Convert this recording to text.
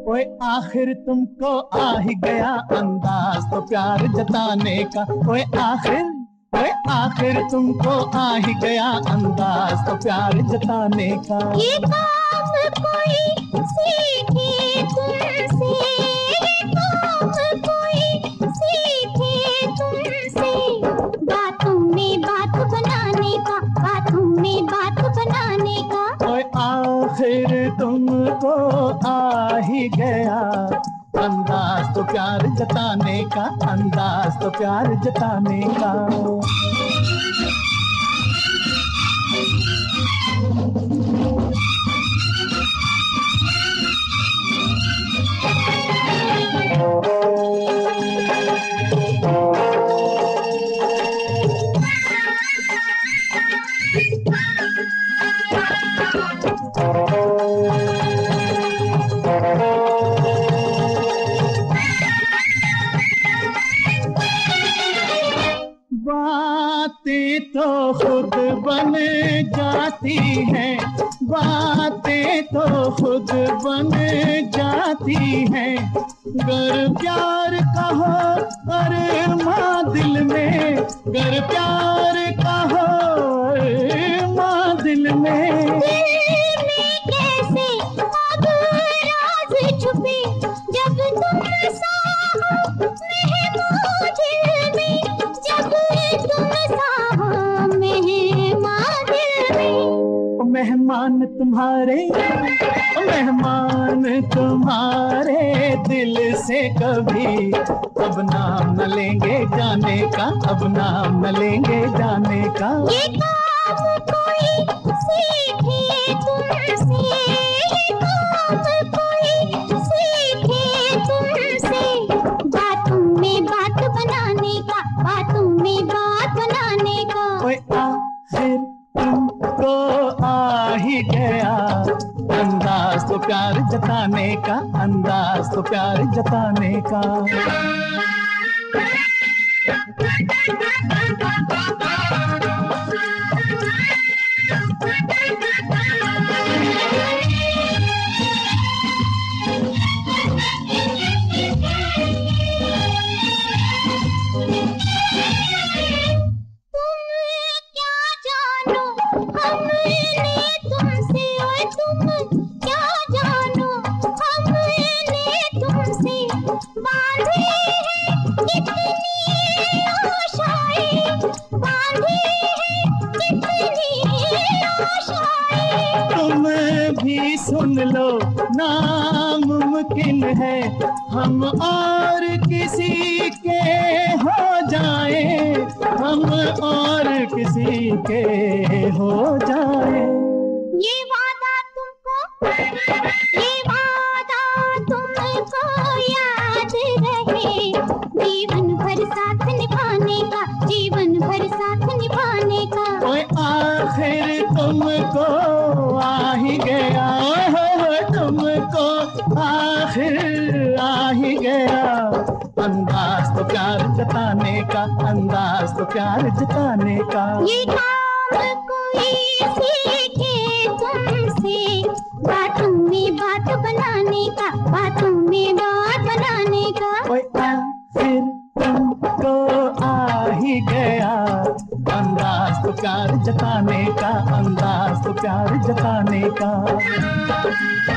ओए आखिर तुमको आ ही गया अंदाज तो प्यार जताने का। ओए आखिर तुमको आ ही गया अंदाज तो प्यार जताने का। ये काम कोई सीखे तुमसे, ये काम कोई सीखे तुमसे, बातों में बात बनाने का, बातों में बात बनाने का। ओए आखिर तुमको आ ही गया अंदाज तो प्यार जताने का, अंदाज तो प्यार जताने का। बातें तो खुद बन जाती हैं, बातें तो खुद बन जाती हैं, गर प्यार का हो अरमां दिल में, गर प्यार का हो अरमां दिल में। कैसे अब राज छुपे जब तुम साहो मेहमान दिल में, जब तुम साहो मेहमान दिल में। मेहमान तुम्हारे दिल से कभी अब नाम न लेंगे जाने का, अब नाम न लेंगे जाने का। ये काम कोई सीखे तुमसे, ये काम कोई सीखे तुमसे, बातों में बात बनाने का, बातों में बात बनाने का। ओए आखिर तुमको आ ही गया अंदाज तो प्यार जताने का, अंदाज तो प्यार जताने का। तुम भी सुन लो नामुमकिन है हम और किसी के हो जाए, हम और किसी के हो जाए। ये वादा तुमको याद रहे, जीवन भर साथ निभाने का, जीवन भर साथ निभाने का। ओए आखिर तुमको आ ही गया, तुमको आखिर आ ही गया अंदाज तो प्यार जताने का, अंदाज तो प्यार जताने का। ये काम कोई सीखे तुमसे, बातों में बात बनाने का, बातों में बात बनाने का। ओए आखिर तुमको आ ही गया अंदाज तो प्यार जताने का, अंदाज तो प्यार जताने का।